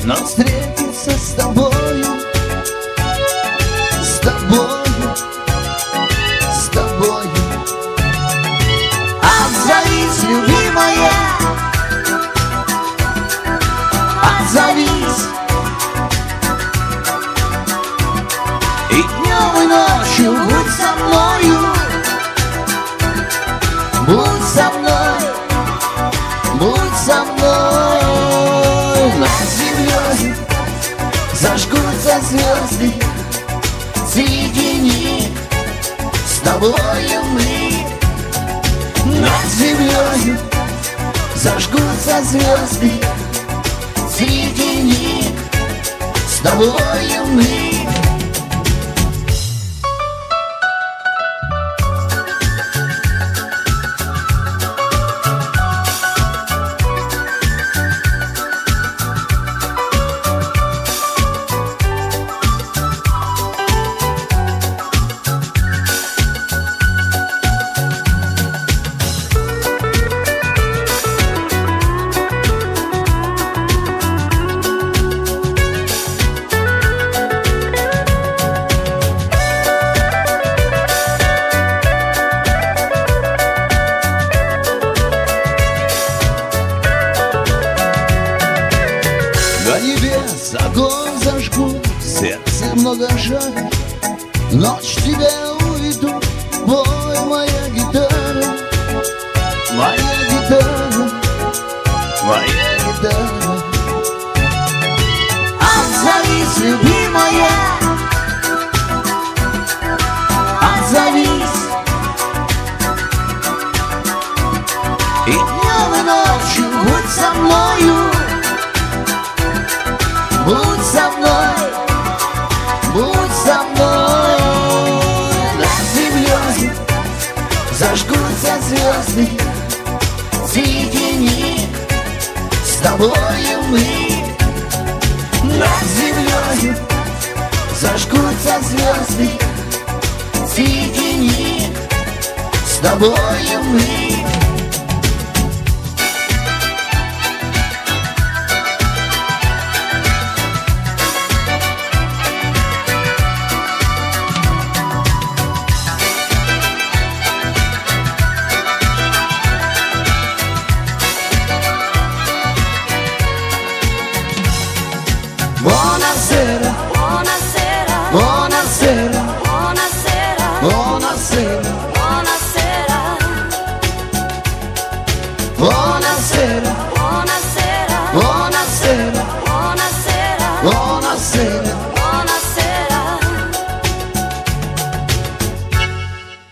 но встретиться с тобою, с тобою, с тобою. Отзовись, любимая, отзовись. И днем, и ночью будь со мною, будь со мной, будь со мной. Над землей зажгутся звезды, среди них с тобою мы. Над землей зажгутся звезды, среди них с тобою мы. До небес огонь зажгу, в сердце много жаль. Ночь тебя уведу, бой моя гитара, моя гитара, моя гитара. Отзовись, любимая, отзовись. И днем, и ночью будь со мною, будь со мной, будь со мной. Над землей зажгутся звезды, среди них с тобою мы. Над землей зажгутся звезды, среди них с тобою мы. Buonasera, Buonasera, buonasera, buonasera, buonasera, buonasera, buonasera, buonasera, buonasera, buonasera, buonasera.